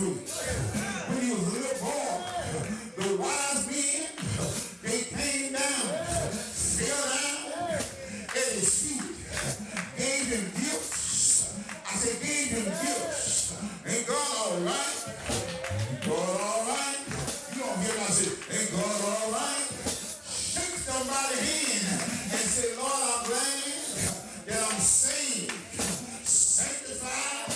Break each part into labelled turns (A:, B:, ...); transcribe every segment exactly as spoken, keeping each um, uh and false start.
A: to me. When he was a little boy, the wise men, they came down, fell down at his feet, gave him gifts. I said, gave him gifts. Ain't God all right? God all right? You don't hear me? I said, ain't God all right? Shake somebody's hand and say, Lord, I'm glad that I'm saved, sanctified,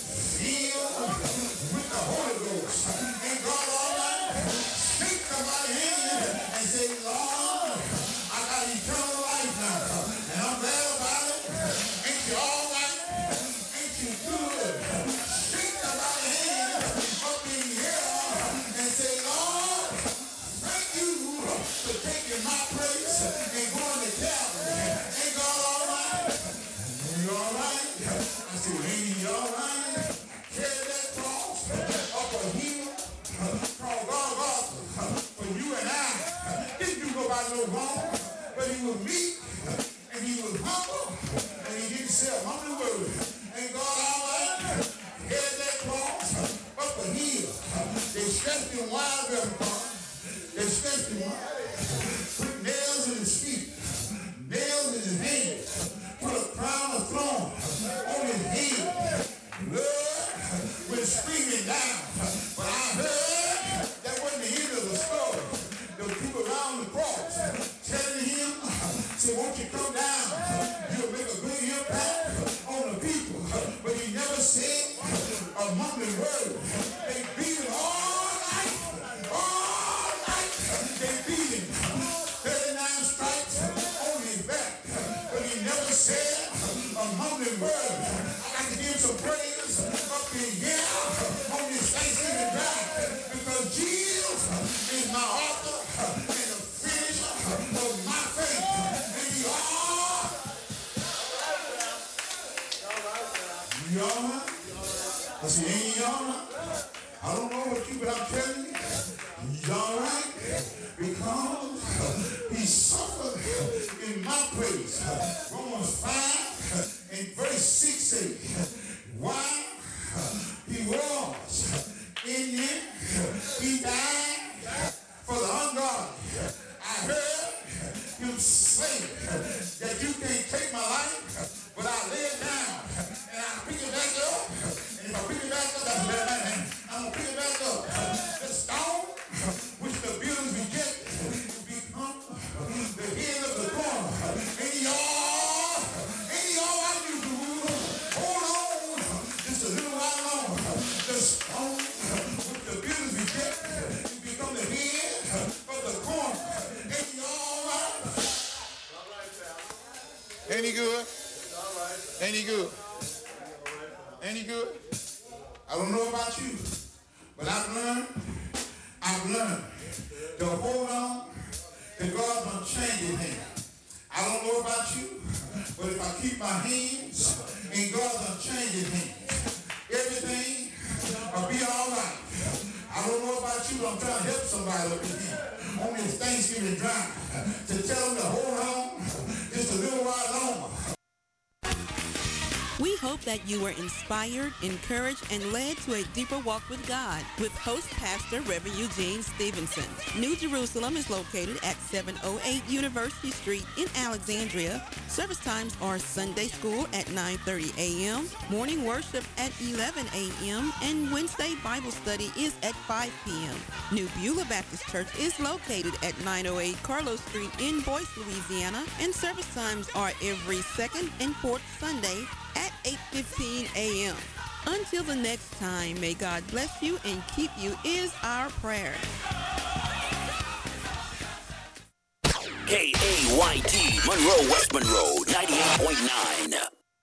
A: filled with the Holy Ghost. Ain't God all right? Shake somebody's hand and say, Lord, I got eternal life now, and I'm glad about it. Ain't you all right? Ain't you good? Shake somebody's hand up in here and say, Lord, thank you for taking my place and going to Calvary. Ain't God all right? You all right? I said, ain't he all right? Carry that cross up a hill called Golgotha for you and I. Didn't do nobody no wrong, but he was meek and he was humble and he didn't say a humble word. Ain't God all right? Carry that cross up a hill. They stretched him wide, everybody. They stretched him wide. Put nails in his feet, nails in his hands, put a crown of thorns on his head. Blood went screaming down. But I heard that wasn't the end of the story. The people around the cross telling him, say, won't you come down? You'll make a good impact on the people. But he never said a mumbling word. They beat him all night. All night. They beat him. thirty-nine stripes on his back. But he never said a mumbling word. I got to give some praise up in here on this Thanksgiving drive. Because Jesus is my author and the finisher of my faith. And you all, you all right? I said, ain't you all right? I don't know what you, but I'm telling you, he's all right because he suffered in my place. Romans five and verse six says, why he was in it, he died for the ungodly. I heard him say that you can't take my life, but I lay it down and I pick it back up. And if I pick it back up, that's better than I'm going to pick it back up. The stone which the builders rejected will become the head of the corner. And y'all, and y'all like you do. Hold on just a little while longer. The stone which the builders rejected will become the head of the corner. And y'all right? Ain't he good? Ain't he good? Ain't he good? I don't know about you, but I've learned, I've learned to hold on to God's unchanging hand. I don't know about you, but if I keep my hands in God's unchanging hand, everything will be all right. I don't know about you, but I'm trying to help somebody up in here on this Thanksgiving drive to tell them to hold on just a little while longer.
B: We hope that you were inspired, encouraged, and led to a deeper walk with God with host pastor Reverend Eugene Stevenson. New Jerusalem is located at seven oh eight University Street in Alexandria. Service times are Sunday school at nine thirty a.m., morning worship at eleven a.m., and Wednesday Bible study is at five p.m. New Beulah Baptist Church is located at nine oh eight Carlos Street in Boyce, Louisiana, and service times are every second and fourth Sunday at eight fifteen a.m. Until the next time, may God bless you and keep you is our prayer.
C: K A Y T, Monroe, West Monroe, ninety-eight point nine.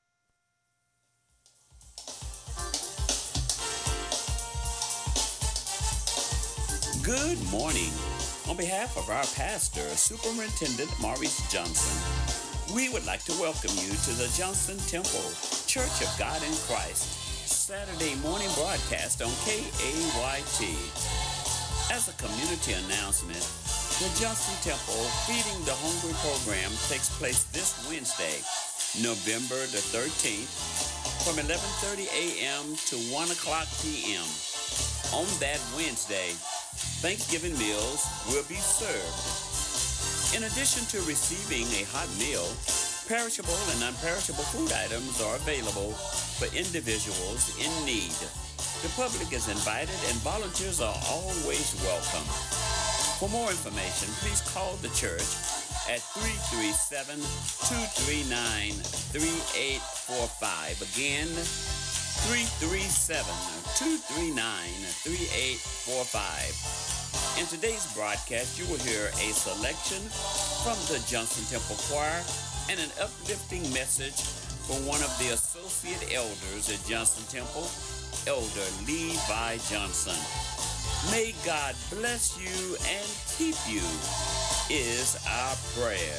C: Good morning. On behalf of our pastor, Superintendent Maurice Johnson, we would like to welcome you to the Johnson Temple Church of God in Christ Saturday morning broadcast on K A Y T. As a community announcement, the Johnson Temple Feeding the Hungry program takes place this Wednesday, November the thirteenth, from eleven thirty a.m. to one o'clock p.m. On that Wednesday, Thanksgiving meals will be served. In addition to receiving a hot meal, perishable and unperishable food items are available for individuals in need. The public is invited and volunteers are always welcome. For more information, please call the church at three three seven, two three nine, three eight four five. Again, three three seven, two three nine, three eight four five. In today's broadcast, you will hear a selection from the Johnson Temple Choir and an uplifting message from one of the associate elders at Johnson Temple, Elder Levi Johnson. May God bless you and keep you is our prayer.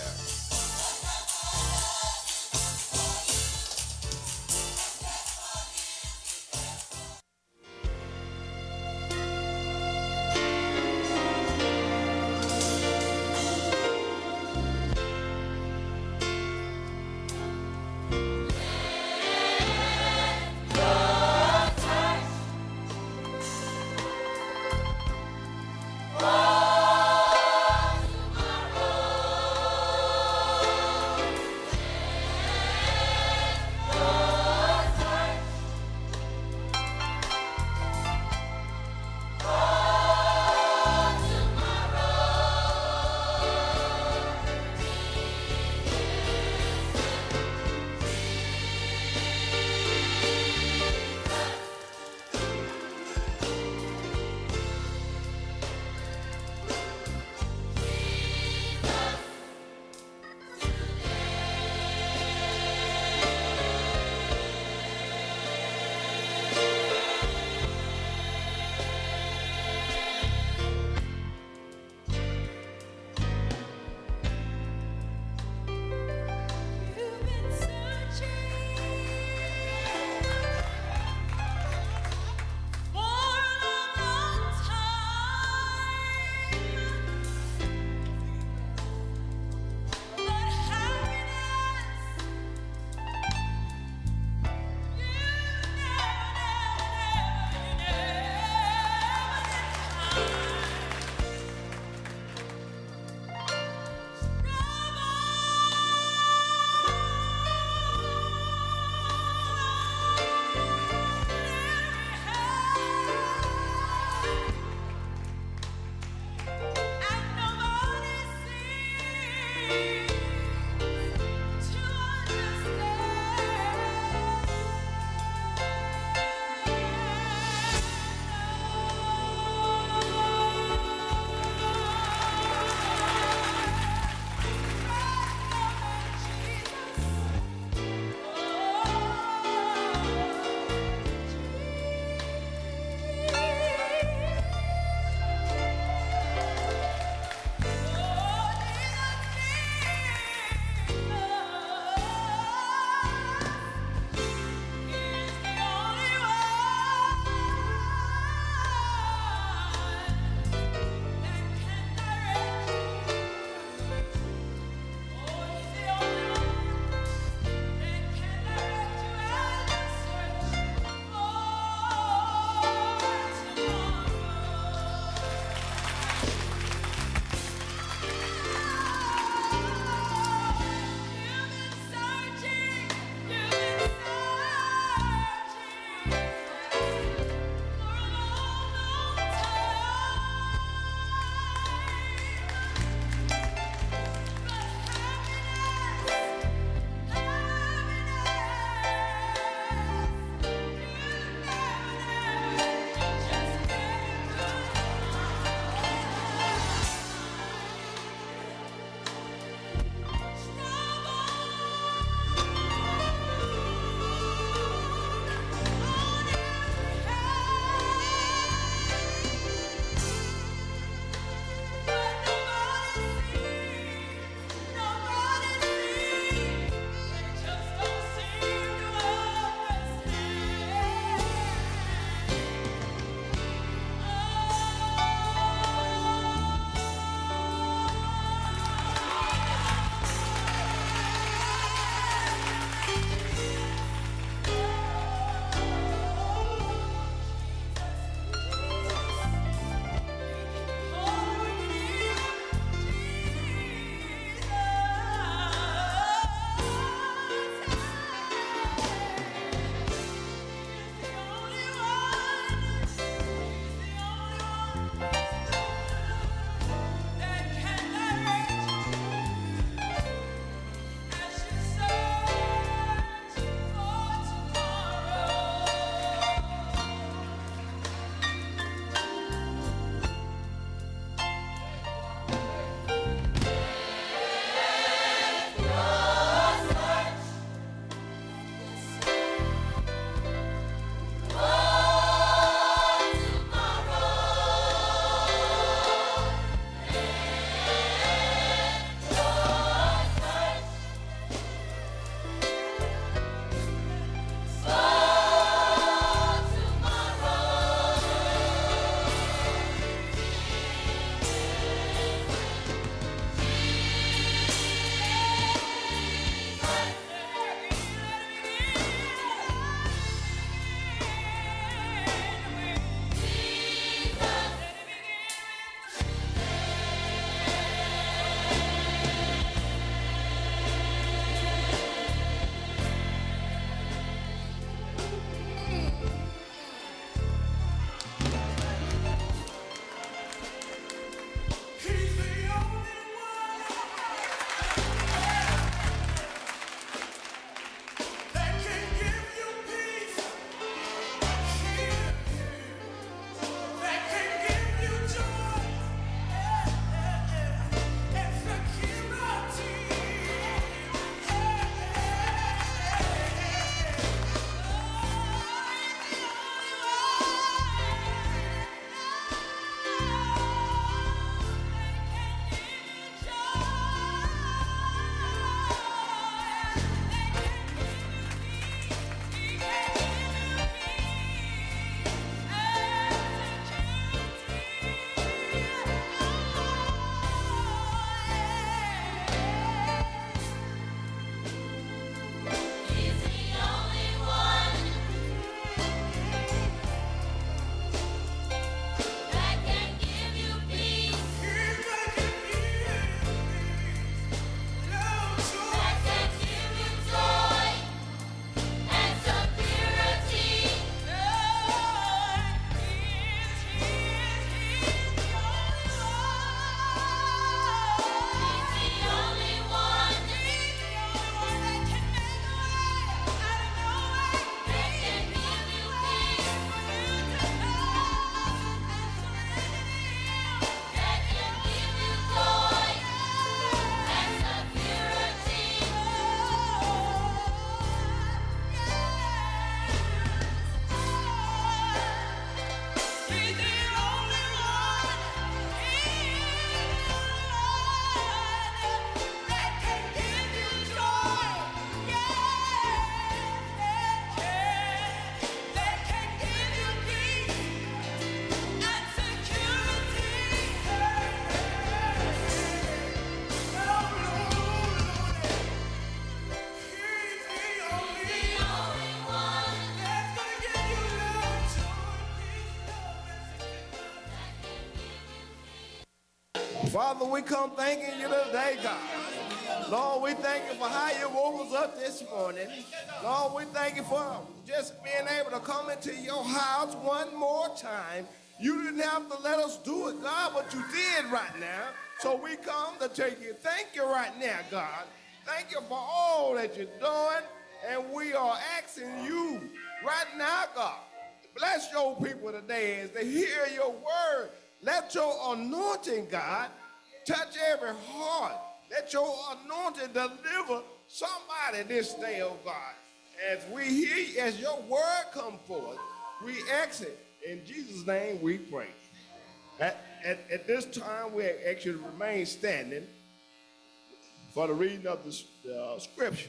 D: Father, we come thanking you today, God. Lord, we thank you for how you woke us up this morning. Lord, we thank you for just being able to come into your house one more time. You didn't have to let us do it, God, but you did right now. So we come to tell you thank you right now, God. Thank you for all that you're doing. And we are asking you right now, God, bless your people today as they hear your word. Let your anointing, God, touch every heart. Let your anointing deliver somebody this day, oh God. As we hear, as your word come forth, we ask it. In Jesus' name we pray. At, at, at this time, we actually remain standing for the reading of the uh, scripture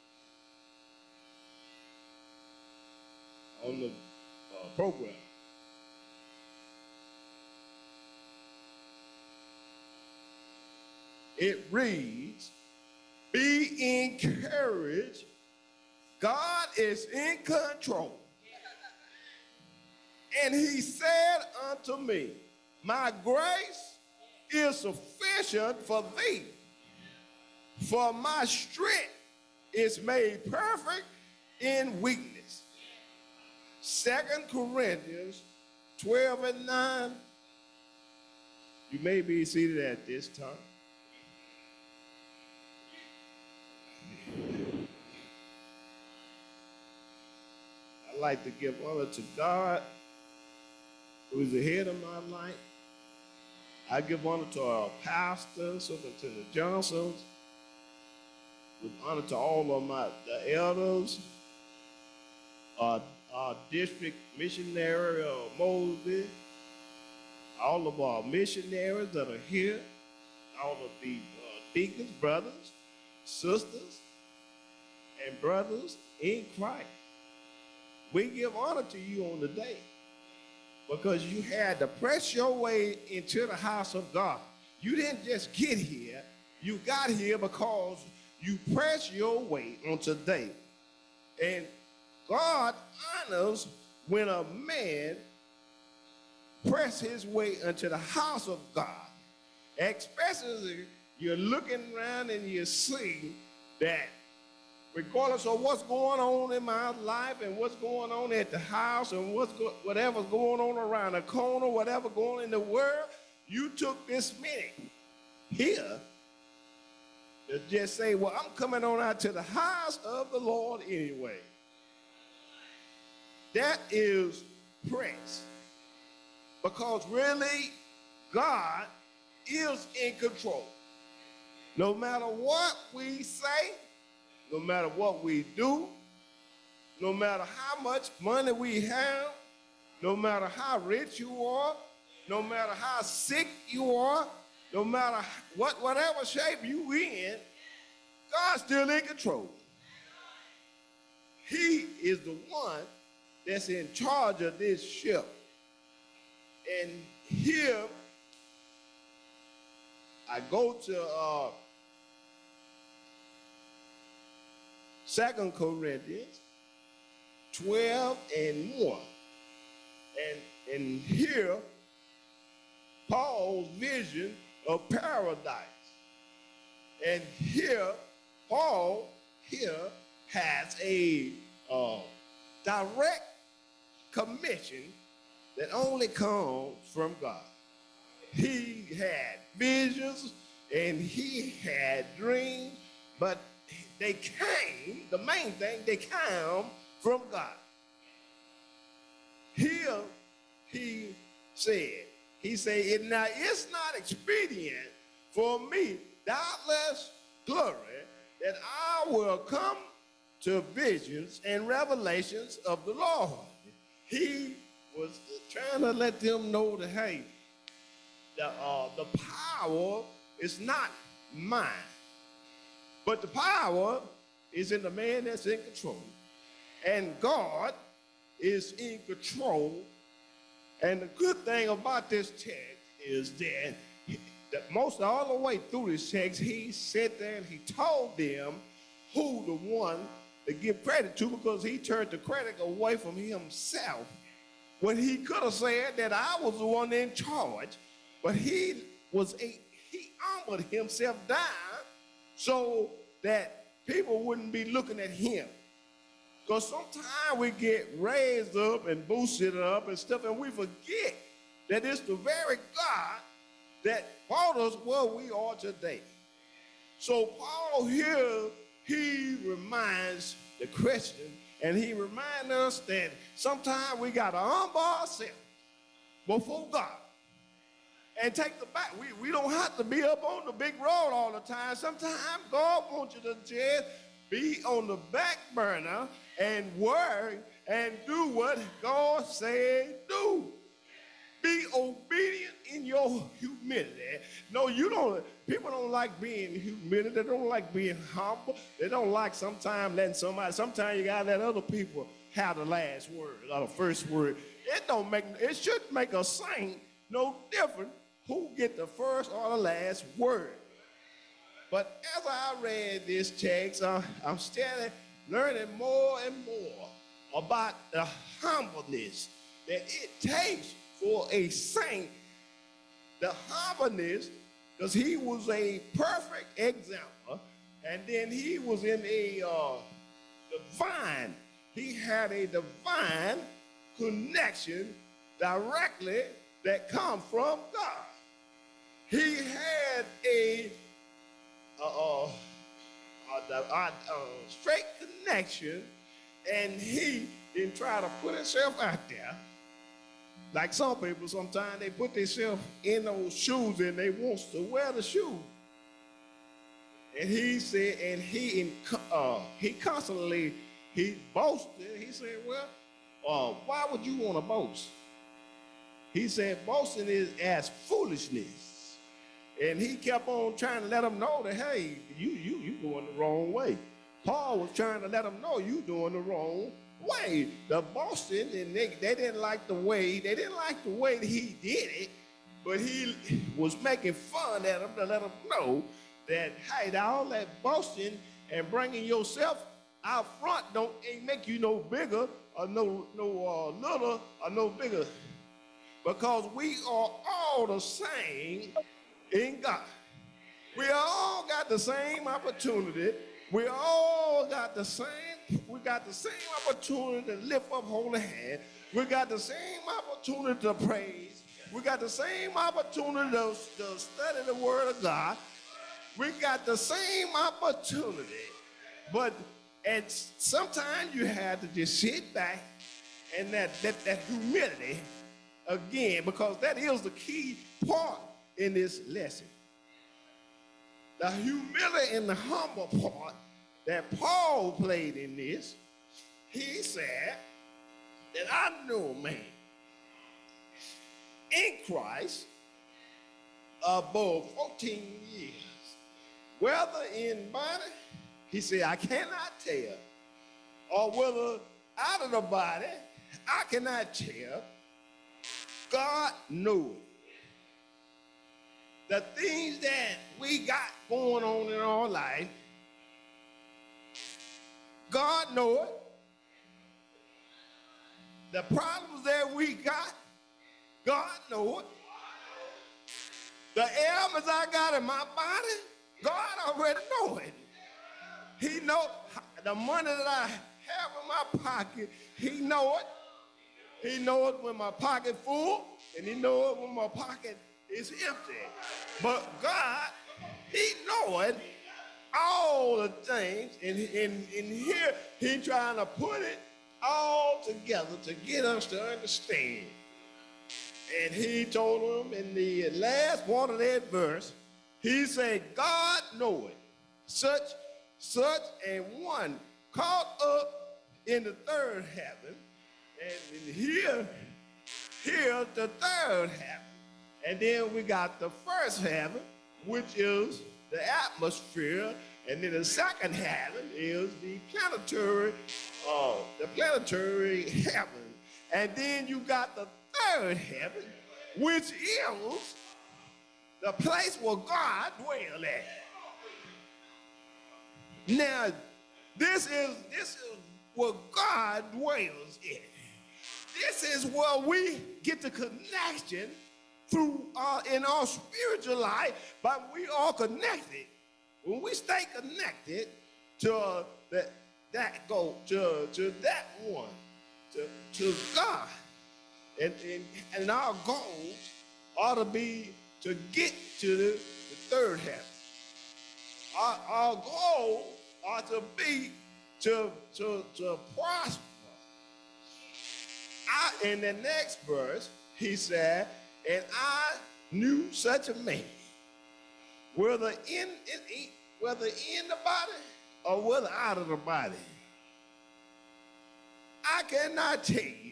D: on the uh, program. It reads, be encouraged. God is in control. And he said unto me, my grace is sufficient for thee, for my strength is made perfect in weakness. Second Corinthians twelve and nine. You may be seated at this time. I'd like to give honor to God, who is the head of my life. I give honor to our pastor, Superintendent Johnson. With honor to all of my the elders, our, our district missionary of Moses, all of our missionaries that are here, all of the uh, deacons, brothers, sisters, and brothers in Christ. We give honor to you on the day because you had to press your way into the house of God. You didn't just get here. You got here because you pressed your way on today. And God honors when a man press his way into the house of God. Especially you're looking around and you see that regardless of what's going on in my life and what's going on at the house and what's go whatever's going on around the corner, whatever going on in the world, you took this minute here to just say, well, I'm coming on out to the house of the Lord anyway. That is praise. Because really, God is in control. No matter what we say, no matter what we do, no matter how much money we have, no matter how rich you are, no matter how sick you are, no matter what, whatever shape you in, God's still in control. He is the one that's in charge of this ship. And here, I go to uh, Second Corinthians twelve and one. And, and here, Paul's vision of paradise. And here, Paul here has a uh, direct commission that only comes from God. He had visions and he had dreams, but they came, the main thing, they came from God. Here he said, he said, now it's not expedient for me, doubtless glory, that I will come to visions and revelations of the Lord. He was trying to let them know that, hey, the, uh, the power is not mine, but the power is in the man that's in control. And God is in control. And the good thing about this text is that, that most all the way through this text, he sat there and he told them who the one to give credit to, because he turned the credit away from himself when he could have said that I was the one in charge. But he was a, he humbled himself down so that people wouldn't be looking at him. Because sometimes we get raised up and boosted up and stuff, and we forget that it's the very God that brought us where we are today. So Paul here, he reminds the Christian, and he reminds us that sometimes we got to humble ourselves before God and take the back. We, we don't have to be up on the big road all the time. Sometimes God wants you to just be on the back burner and work and do what God said do. Be obedient in your humility. No, you don't. People don't like being humility. They don't like being humble. They don't like sometimes letting somebody. Sometimes you gotta let other people have the last word or the first word. It don't make. It should make a saint no different who get the first or the last word. But as I read this text, uh, I'm still learning more and more about the humbleness that it takes for a saint. The humbleness, because he was a perfect example, and then he was in a uh, divine, he had a divine connection directly that come from God. He had a, uh, uh, a, a, a straight connection, and he didn't try to put himself out there. Like some people, sometimes they put themselves in those shoes and they want to wear the shoes. And he said, and he uh, he constantly, he boasted. He said, well, uh, why would you want to boast? He said, boasting is as foolishness. And he kept on trying to let them know that, hey, you, you, you going the wrong way. Paul was trying to let them know you doing the wrong way. The boasting, and they, they didn't like the way, they didn't like the way that he did it, but he was making fun at them to let them know that, hey, all that boasting and bringing yourself out front don't ain't make you no bigger or no, no uh, little or no bigger, because we are all the same in God. We all got the same opportunity. We all got the same, we got the same opportunity to lift up holy hand. We got the same opportunity to praise. We got the same opportunity to, to study the word of God. We got the same opportunity. But and sometimes you have to just sit back and that, that, that humility again, because that is the key part in this lesson. The humility and the humble part that Paul played in this, he said that I know a man in Christ above fourteen years, whether in body, he said, I cannot tell, or whether out of the body, I cannot tell. God knows. The things that we got going on in our life, God knows it. The problems that we got, God knows it. The ailments I got in my body, God already knows it. He knows the money that I have in my pocket, he knows it. He knows it when my pocket full, and he knows it when my pocket is empty. But God, he knows all the things, and in, in here, he trying to put it all together to get us to understand. And he told them in the last part of that verse, he said, God knoweth such, such, and one caught up in the third heaven, and in here, here the third heaven. And then we got the first heaven, which is the atmosphere, and then the second heaven is the planetary, uh, the planetary heaven. And then you got the third heaven, which is the place where God dwells at. Now, this is this is where God dwells in. This is where we get the connection through uh, in our spiritual life, but we are connected. When we stay connected to uh, that that go to, to that one, to, to God, and, and and our goals ought to be to get to the, the third heaven. Our, our goal ought to be to to to prosper. I, in the next verse, he said, and I knew such a man, whether in, in whether in the body or whether out of the body. I cannot tell you,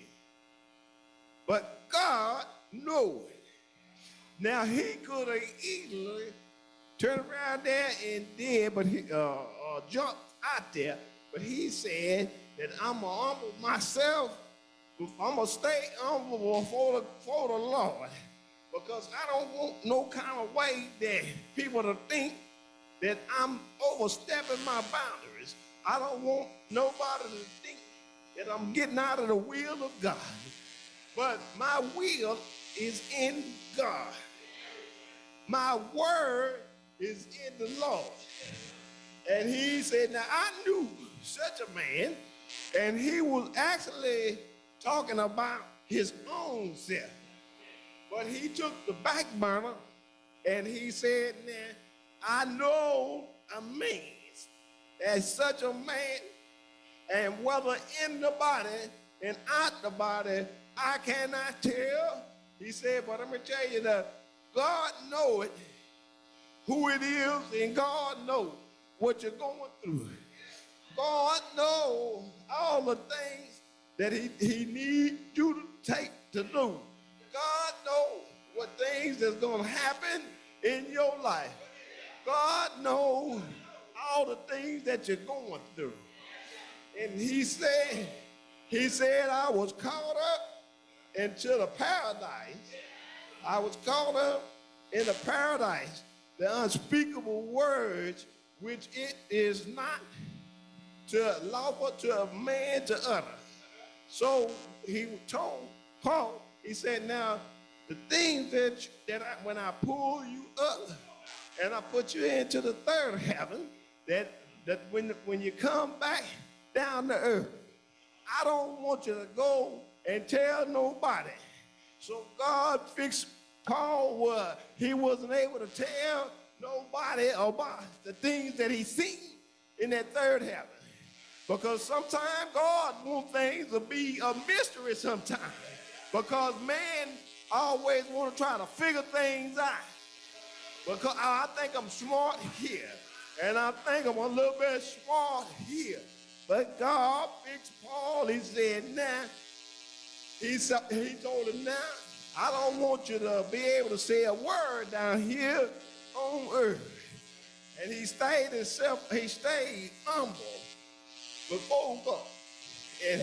D: but God knows. Now he could have easily turned around there and did, but he uh, uh, jumped out there. But he said that I'm gonna humble myself. I'm gonna stay humble for the, for the Lord, because I don't want no kind of way that people to think that I'm overstepping my boundaries. I don't want nobody to think that I'm getting out of the will of God. But my will is in God. My word is in the Lord. And he said, now I knew such a man, and he was actually talking about his own self. But he took the back burner and he said, now, I know a man as such a man, and whether in the body and out the body, I cannot tell. He said, but let me tell you that God knows who it is, and God knows what you're going through. God knows all the things that he, he needs you to take to do. God knows what things that's going to happen in your life. God knows all the things that you're going through. And he said, he said, I was caught up into the paradise. I was caught up in the paradise, the unspeakable words which it is not to lawful to a man to utter. So he told Paul, he said, now the things that, that I, when I pull you up and I put you into the third heaven, that, that when, when you come back down to earth, I don't want you to go and tell nobody. So God fixed Paul where he wasn't able to tell nobody about the things that he seen in that third heaven. Because sometimes God wants things to be a mystery sometimes. Because man always want to try to figure things out. Because I think I'm smart here. And I think I'm a little bit smart here. But God fixed Paul. He said, now, he, he told him, now, I don't want you to be able to say a word down here on earth. And he stayed himself, he stayed humble before God. And,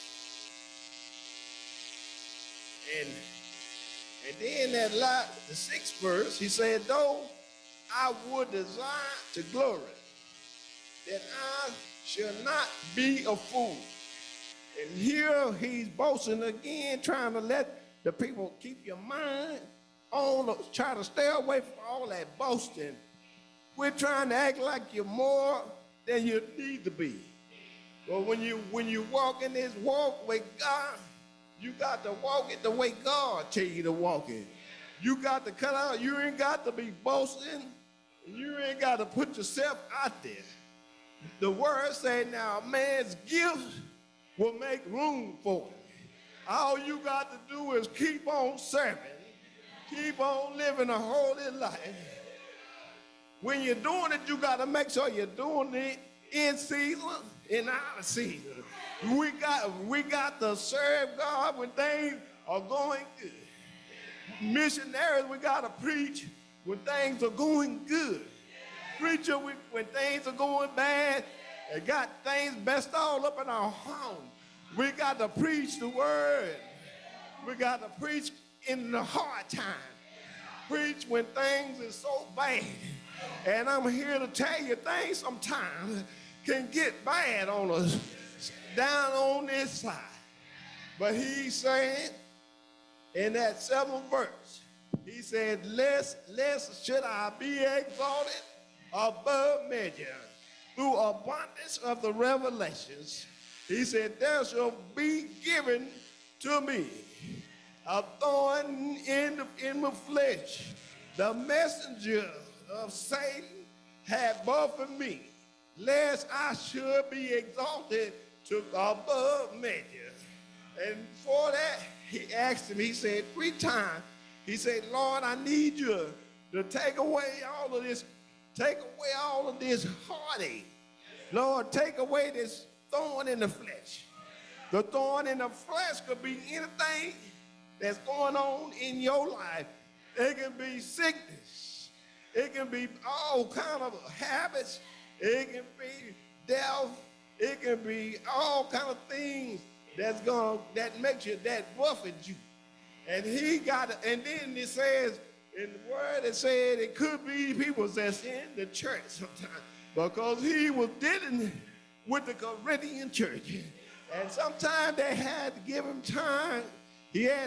D: and, and then that last, the sixth verse, he said, though I would desire to glory, that I shall not be a fool. And here he's boasting again, trying to let the people keep your mind on, try to stay away from all that boasting. We're trying to act like you're more than you need to be. But when you when you walk in this walk with God, you got to walk it the way God tell you to walk it. You got to cut out, you ain't got to be boasting, you ain't got to put yourself out there. The word say now a man's gift will make room for it. All you got to do is keep on serving, keep on living a holy life. When you're doing it, you got to make sure you're doing it in season, in out of season. We got, we got to serve God when things are going good. Missionaries, we got to preach when things are going good. Preacher, we, when things are going bad, and got things messed all up in our home. We got to preach the word. We got to preach in the hard time. Preach when things are so bad. And I'm here to tell you, things sometimes can get bad on us down on this side. But he's saying in that seventh verse, He said, lest, lest should I be exalted above measure through abundance of the revelations. He said, there shall be given to me a thorn in the, in the flesh. The messenger of Satan had buffeted me, lest I should be exalted to above measure. And for that, he asked him, he said, three times, he said, Lord, I need you to take away all of this, take away all of this heartache. Lord, take away this thorn in the flesh. The thorn in the flesh could be anything that's going on in your life. It can be sickness. It can be all kind of habits. It can be death. It can be all kind of things that's going that makes you, that buffet you. And he got it. And then it says, in the word it said it could be people that's in the church sometimes, because he was dealing with the Corinthian church. And sometimes they had to give him time. He had